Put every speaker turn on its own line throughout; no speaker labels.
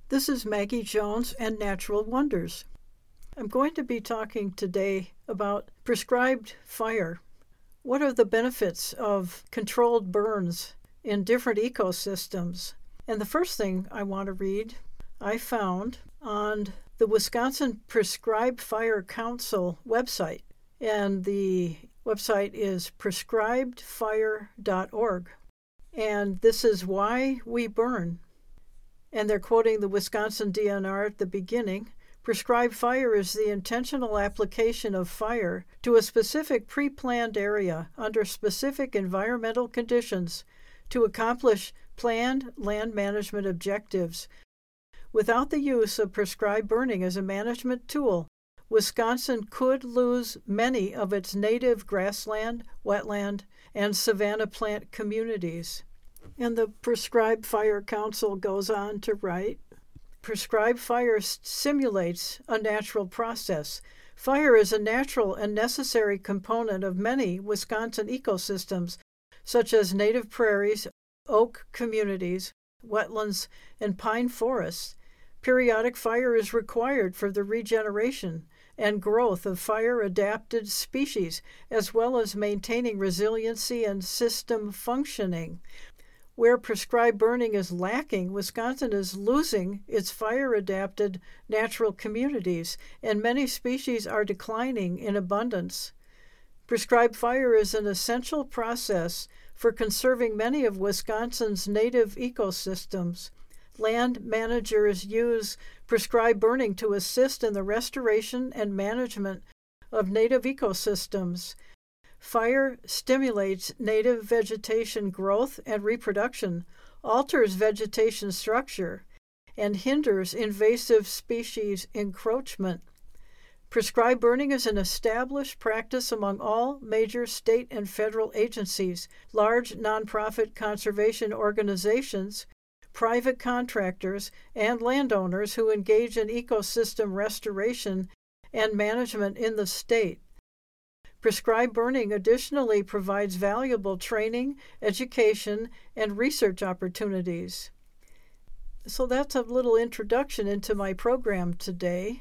This is Maggie Jones and Natural Wonders. I'm going to be talking today about prescribed fire. What are the benefits of controlled burns in different ecosystems? And the first thing I want to read, I found on the Wisconsin Prescribed Fire Council website. And the website is prescribedfire.org. And this is why we burn. And they're quoting the Wisconsin DNR at the beginning. Prescribed fire is the intentional application of fire to a specific pre-planned area under specific environmental conditions to accomplish planned land management objectives. Without the use of prescribed burning as a management tool, Wisconsin could lose many of its native grassland, wetland, and savanna plant communities. And the Prescribed Fire Council goes on to write, prescribed fire simulates a natural process. Fire is a natural and necessary component of many Wisconsin ecosystems, such as native prairies, oak communities, wetlands, and pine forests. Periodic fire is required for the regeneration and growth of fire-adapted species, as well as maintaining resiliency and system functioning. Where prescribed burning is lacking, Wisconsin is losing its fire-adapted natural communities, and many species are declining in abundance. Prescribed fire is an essential process for conserving many of Wisconsin's native ecosystems. Land managers use prescribed burning to assist in the restoration and management of native ecosystems. Fire stimulates native vegetation growth and reproduction, alters vegetation structure, and hinders invasive species encroachment. Prescribed burning is an established practice among all major state and federal agencies, large nonprofit conservation organizations, private contractors, and landowners who engage in ecosystem restoration and management in the state. Prescribed burning additionally provides valuable training, education, and research opportunities. So that's a little introduction into my program today.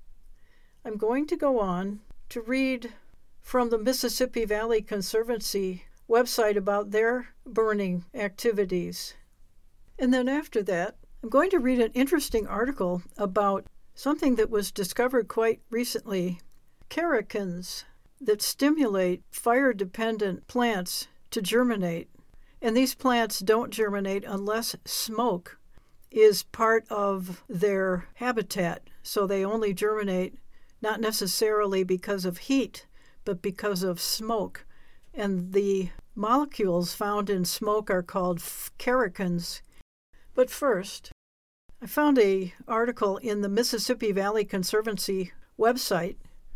I'm going to go on to read from the Mississippi Valley Conservancy website about their burning activities. And then after that, I'm going to read an interesting article about something that was discovered quite recently, carochins that stimulate fire-dependent plants to germinate. And these plants don't germinate unless smoke is part of their habitat. So they only germinate not necessarily because of heat, but because of smoke. And the molecules found in smoke are called carochins. But first, I found an article in the Mississippi Valley Conservancy website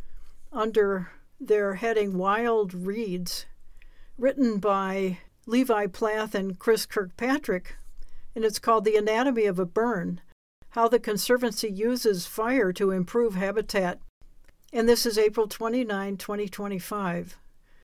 under their heading Wild Reeds, written by Levi Plath and Chris Kirkpatrick, and it's called The Anatomy of a Burn, How the Conservancy Uses Fire to Improve Habitat. And this is April 29, 2025.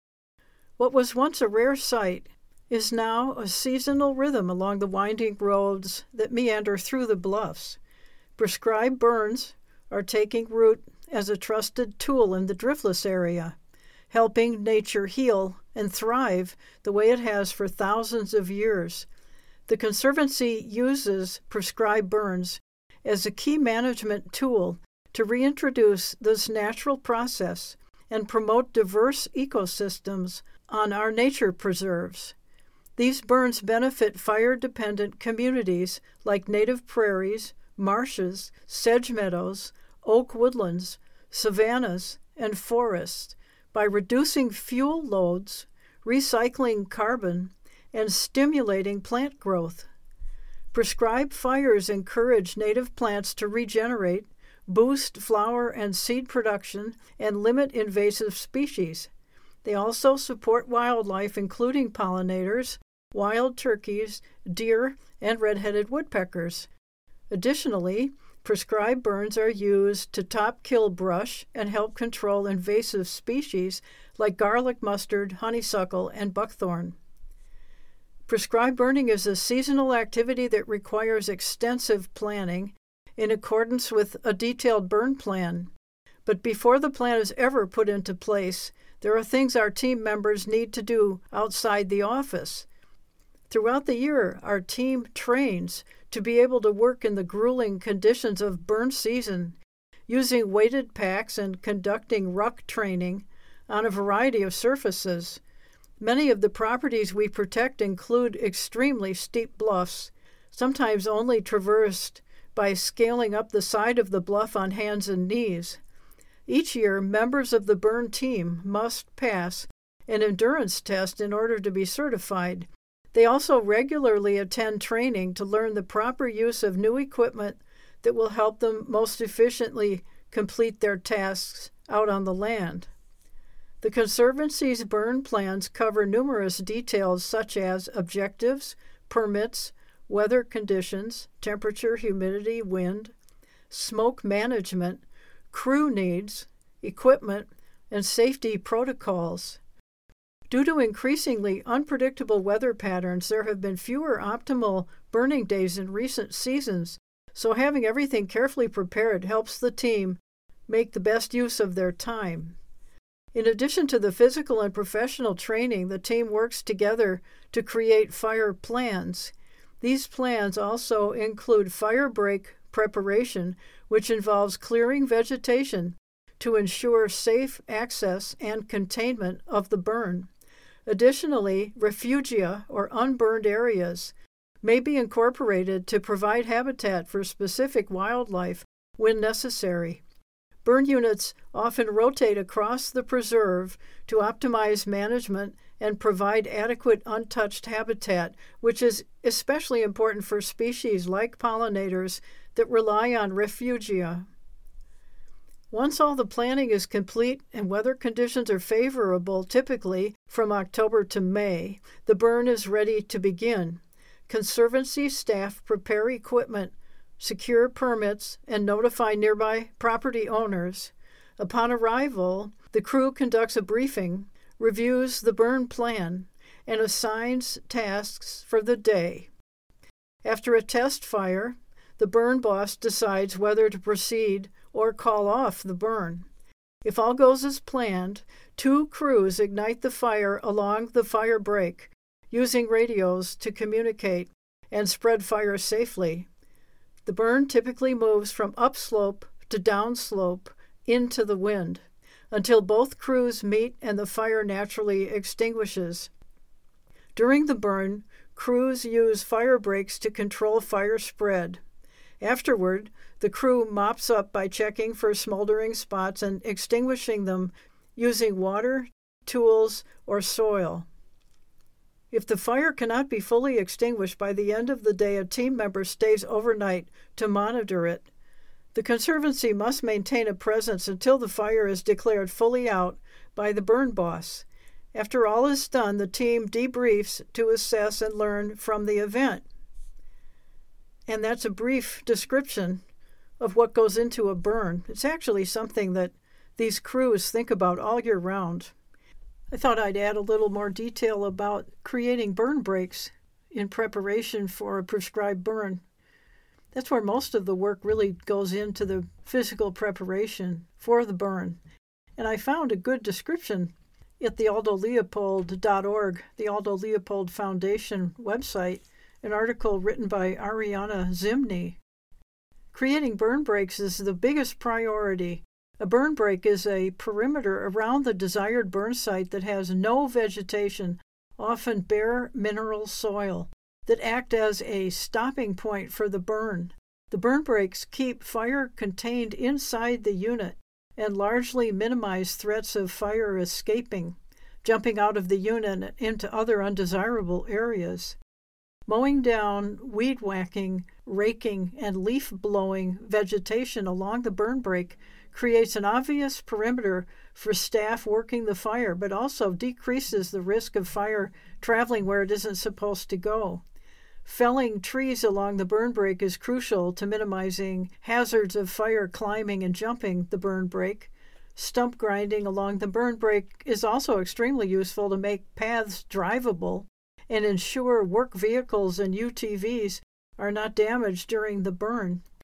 What was once a rare sight is now a seasonal rhythm along the winding roads that meander through the bluffs. Prescribed burns are taking root as a trusted tool in the driftless area, helping nature heal and thrive the way it has for thousands of years. The Conservancy uses prescribed burns as a key management tool to reintroduce this natural process and promote diverse ecosystems on our nature preserves. These burns benefit fire-dependent communities like native prairies, marshes, sedge meadows, oak woodlands, savannas, and forests by reducing fuel loads, recycling carbon, and stimulating plant growth. Prescribed fires encourage native plants to regenerate, boost flower and seed production, and limit invasive species. They also support wildlife, including pollinators, wild turkeys, deer, and red-headed woodpeckers. Additionally, prescribed burns are used to top-kill brush and help control invasive species like garlic mustard, honeysuckle, and buckthorn. Prescribed burning is a seasonal activity that requires extensive planning in accordance with a detailed burn plan. But before the plan is ever put into place, there are things our team members need to do outside the office. Throughout the year, our team trains to be able to work in the grueling conditions of burn season, using weighted packs and conducting ruck training on a variety of surfaces. Many of the properties we protect include extremely steep bluffs, sometimes only traversed by scaling up the side of the bluff on hands and knees. Each year, members of the burn team must pass an endurance test in order to be certified. They also regularly attend training to learn the proper use of new equipment that will help them most efficiently complete their tasks out on the land. The Conservancy's burn plans cover numerous details such as objectives, permits, weather conditions, temperature, humidity, wind, smoke management, crew needs, equipment, and safety protocols. Due to increasingly unpredictable weather patterns, there have been fewer optimal burning days in recent seasons, so having everything carefully prepared helps the team make the best use of their time. In addition to the physical and professional training, the team works together to create fire plans. These plans also include fire break preparation, which involves clearing vegetation to ensure safe access and containment of the burn. Additionally, refugia, or unburned areas, may be incorporated to provide habitat for specific wildlife when necessary. Burn units often rotate across the preserve to optimize management and provide adequate untouched habitat, which is especially important for species like pollinators that rely on refugia. Once all the planning is complete and weather conditions are favorable, typically from October to May, the burn is ready to begin. Conservancy staff prepare equipment, secure permits, and notify nearby property owners. Upon arrival, the crew conducts a briefing, reviews the burn plan, and assigns tasks for the day. After a test fire, the burn boss decides whether to proceed or call off the burn. If all goes as planned, 2 crews ignite the fire along the fire break, using radios to communicate and spread fire safely. The burn typically moves from upslope to downslope into the wind until both crews meet and the fire naturally extinguishes. During the burn, crews use fire breaks to control fire spread. Afterward, the crew mops up by checking for smoldering spots and extinguishing them using water, tools, or soil. If the fire cannot be fully extinguished by the end of the day, a team member stays overnight to monitor it. The Conservancy must maintain a presence until the fire is declared fully out by the burn boss. After all is done, the team debriefs to assess and learn from the event. And that's a brief description of what goes into a burn. It's actually something that these crews think about all year round. I thought I'd add a little more detail about creating burn breaks in preparation for a prescribed burn. That's where most of the work really goes into the physical preparation for the burn. And I found a good description at the aldoleopold.org, the Aldo Leopold Foundation website, an article written by Ariana Zimny. Creating burn breaks is the biggest priority. A burn break is a perimeter around the desired burn site that has no vegetation, often bare mineral soil, that act as a stopping point for the burn. The burn breaks keep fire contained inside the unit and largely minimize threats of fire escaping, jumping out of the unit into other undesirable areas. Mowing down, weed whacking, raking, and leaf blowing vegetation along the burn break creates an obvious perimeter for staff working the fire, but also decreases the risk of fire traveling where it isn't supposed to go. Felling trees along the burn break is crucial to minimizing hazards of fire climbing and jumping the burn break. Stump grinding along the burn break is also extremely useful to make paths drivable and ensure work vehicles and UTVs are not damaged during the burn.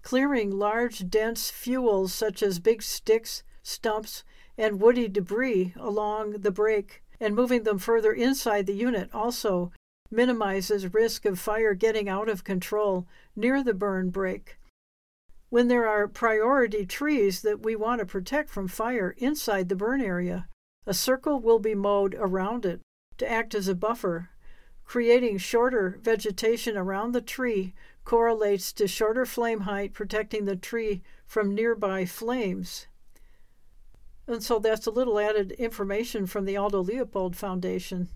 clearing large, dense fuels such as big sticks, stumps, and woody debris along the break and moving them further inside the unit also minimizes risk of fire getting out of control near the burn break. When there are priority trees that we want to protect from fire inside the burn area, a circle will be mowed around it to act as a buffer. Creating shorter vegetation around the tree correlates to shorter flame height, protecting the tree from nearby flames. And so that's a little added information from the Aldo Leopold Foundation.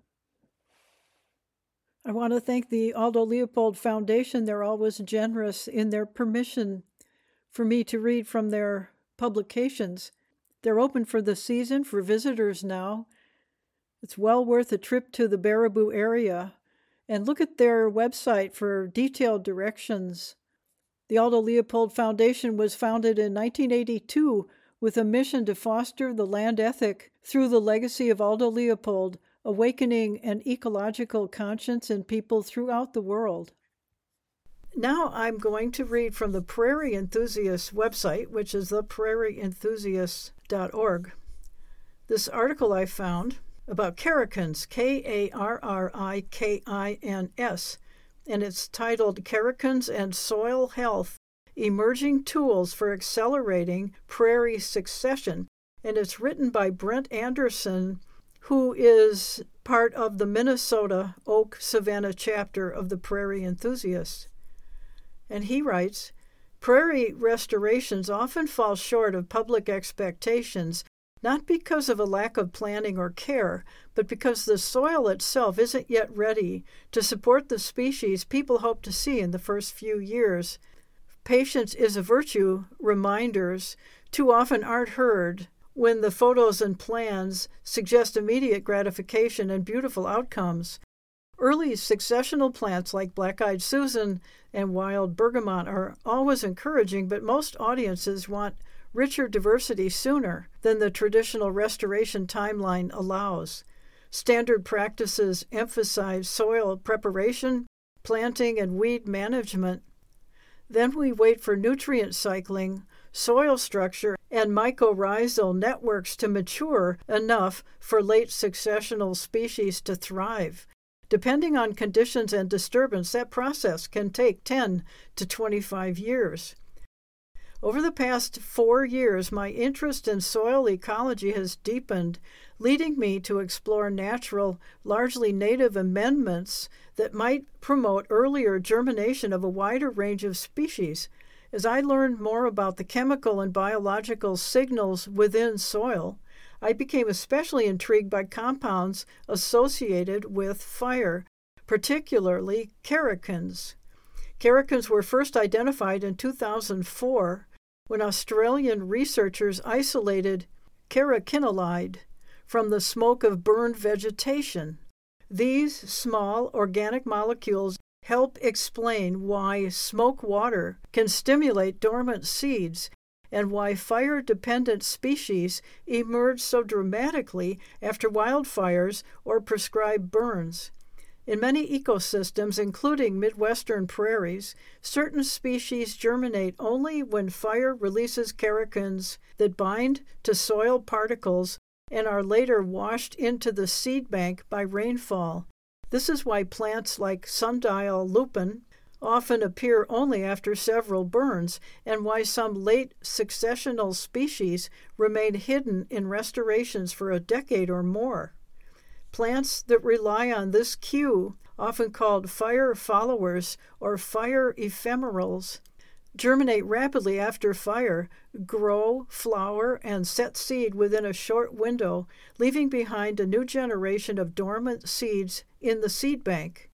I want to thank the Aldo Leopold Foundation. They're always generous in their permission for me to read from their publications. They're open for the season for visitors now. It's well worth a trip to the Baraboo area, and look at their website for detailed directions. The Aldo Leopold Foundation was founded in 1982 with a mission to foster the land ethic through the legacy of Aldo Leopold, awakening an ecological conscience in people throughout the world. Now I'm going to read from the Prairie Enthusiast website, which is theprairieenthusiast.org. This article I found about Karrikins, Karrikins, and it's titled Karrikins and Soil Health, Emerging Tools for Accelerating Prairie Succession, and it's written by Brent Anderson, who is part of the Minnesota Oak Savannah chapter of the Prairie Enthusiast. And he writes, prairie restorations often fall short of public expectations, not because of a lack of planning or care, but because the soil itself isn't yet ready to support the species people hope to see in the first few years. Patience is a virtue reminders too often aren't heard when the photos and plans suggest immediate gratification and beautiful outcomes. Early successional plants like Black-Eyed Susan and wild bergamot are always encouraging, but most audiences want richer diversity sooner than the traditional restoration timeline allows. Standard practices emphasize soil preparation, planting, and weed management. Then we wait for nutrient cycling, soil structure, and mycorrhizal networks to mature enough for late successional species to thrive. Depending on conditions and disturbance, that process can take 10 to 25 years. Over the past 4 years, my interest in soil ecology has deepened, leading me to explore natural, largely native amendments that might promote earlier germination of a wider range of species. As I learned more about the chemical and biological signals within soil, I became especially intrigued by compounds associated with fire, particularly karrikins. Karrikins were first identified in 2004 when Australian researchers isolated karrikinolide from the smoke of burned vegetation. These small organic molecules help explain why smoke water can stimulate dormant seeds and why fire-dependent species emerge so dramatically after wildfires or prescribed burns. In many ecosystems, including Midwestern prairies, certain species germinate only when fire releases karrikins that bind to soil particles and are later washed into the seed bank by rainfall. This is why plants like sundial lupin often appear only after several burns, and why some late successional species remain hidden in restorations for a decade or more. Plants that rely on this cue, often called fire followers or fire ephemerals, germinate rapidly after fire, grow, flower, and set seed within a short window, leaving behind a new generation of dormant seeds in the seed bank.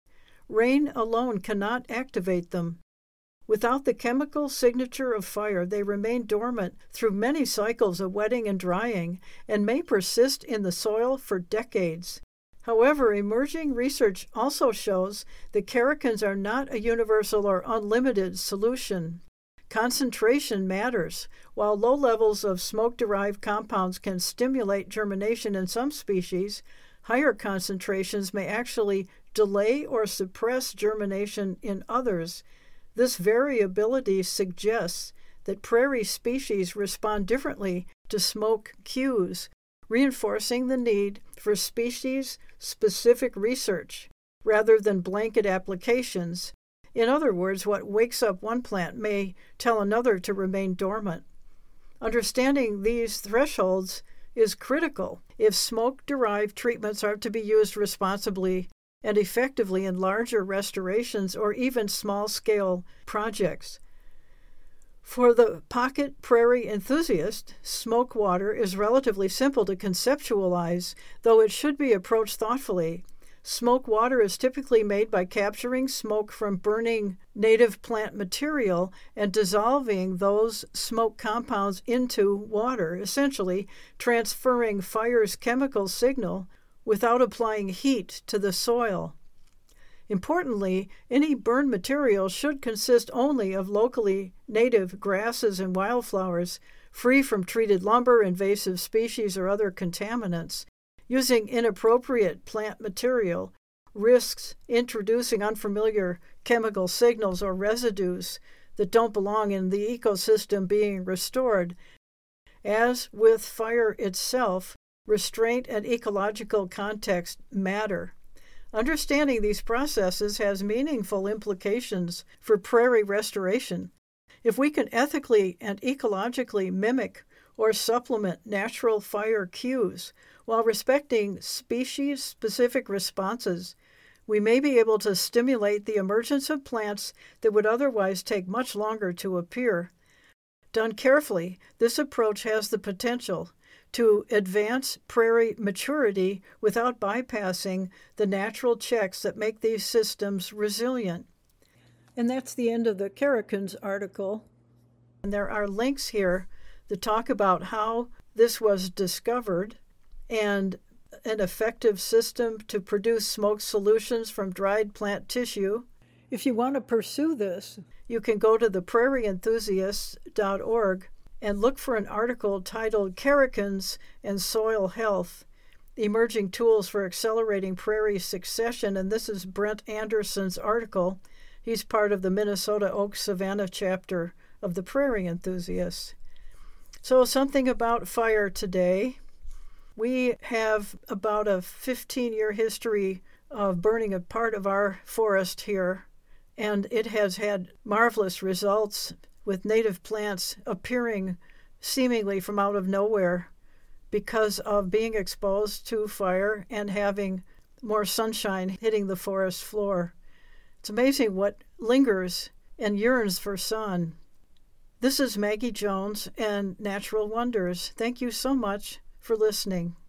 Rain alone cannot activate them. Without the chemical signature of fire, they remain dormant through many cycles of wetting and drying and may persist in the soil for decades. However, emerging research also shows that karrikins are not a universal or unlimited solution. Concentration matters. While low levels of smoke-derived compounds can stimulate germination in some species, higher concentrations may actually delay or suppress germination in others. This variability suggests that prairie species respond differently to smoke cues, reinforcing the need for species-specific research rather than blanket applications. In other words, what wakes up one plant may tell another to remain dormant. Understanding these thresholds is critical if smoke-derived treatments are to be used responsibly and effectively in larger restorations or even small-scale projects. For the pocket prairie enthusiast, smoke water is relatively simple to conceptualize, though it should be approached thoughtfully. Smoke water is typically made by capturing smoke from burning native plant material and dissolving those smoke compounds into water, essentially transferring fire's chemical signal without applying heat to the soil. Importantly, any burn material should consist only of locally native grasses and wildflowers, free from treated lumber, invasive species, or other contaminants. Using inappropriate plant material risks introducing unfamiliar chemical signals or residues that don't belong in the ecosystem being restored. As with fire itself, restraint and ecological context matter. Understanding these processes has meaningful implications for prairie restoration. If we can ethically and ecologically mimic or supplement natural fire cues while respecting species-specific responses, we may be able to stimulate the emergence of plants that would otherwise take much longer to appear. Done carefully, this approach has the potential to advance prairie maturity without bypassing the natural checks that make these systems resilient. And that's the end of the Karrakens article. And there are links here that talk about how this was discovered and an effective system to produce smoke solutions from dried plant tissue. If you want to pursue this, you can go to theprairieenthusiasts.org and look for an article titled Karrakens and Soil Health, Emerging Tools for Accelerating Prairie Succession, and this is Brent Anderson's article. He's part of the Minnesota Oak Savanna chapter of the Prairie Enthusiasts. So something about fire today. We have about a 15-year history of burning a part of our forest here, and it has had marvelous results with native plants appearing seemingly from out of nowhere because of being exposed to fire and having more sunshine hitting the forest floor. It's amazing what lingers and yearns for sun. This is Maggie Jones and Natural Wonders. Thank you so much for listening.